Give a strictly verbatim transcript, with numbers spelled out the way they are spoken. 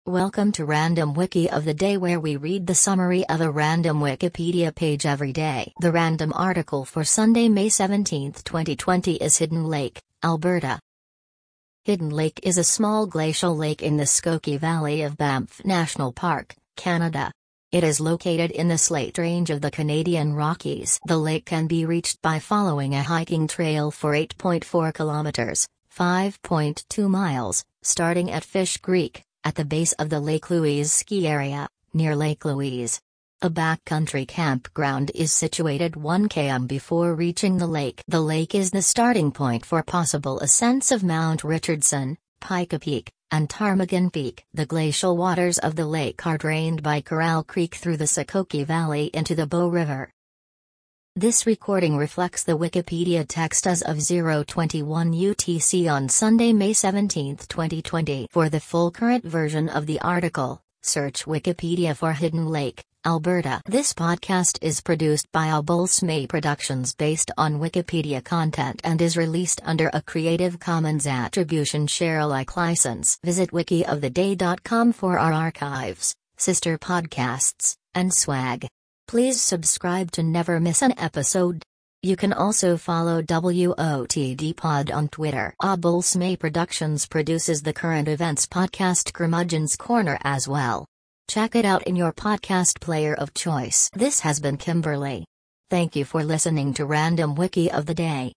Welcome to Random Wiki of the Day, where we read the summary of a random Wikipedia page every day. The random article for Sunday, May seventeenth, twenty twenty is Hidden Lake, Alberta. Hidden Lake is a small glacial lake in the Skokie Valley of Banff National Park, Canada. It is located in the Slate Range of the Canadian Rockies. The lake can be reached by following a hiking trail for eight point four kilometers, five point two miles, starting at Fish Creek, at the base of the Lake Louise ski area, near Lake Louise. A backcountry campground is situated one kilometer before reaching the lake. The lake is the starting point for possible ascents of Mount Richardson, Pica Peak, and Ptarmigan Peak. The glacial waters of the lake are drained by Corral Creek through the Skokie Valley into the Bow River. This recording reflects the Wikipedia text as of zero twenty-one U T C on Sunday, May seventeenth, twenty twenty. For the full current version of the article, search Wikipedia for Hidden Lake, Alberta. This podcast is produced by Obulsme Productions based on Wikipedia content and is released under a Creative Commons Attribution Share Alike license. Visit wiki of the day dot com for our archives, sister podcasts, and swag. Please subscribe to never miss an episode. You can also follow W O T D Pod on Twitter. Obulsme Productions produces the current events podcast Curmudgeon's Corner as well. Check it out in your podcast player of choice. This has been Kimberly. Thank you for listening to Random Wiki of the Day.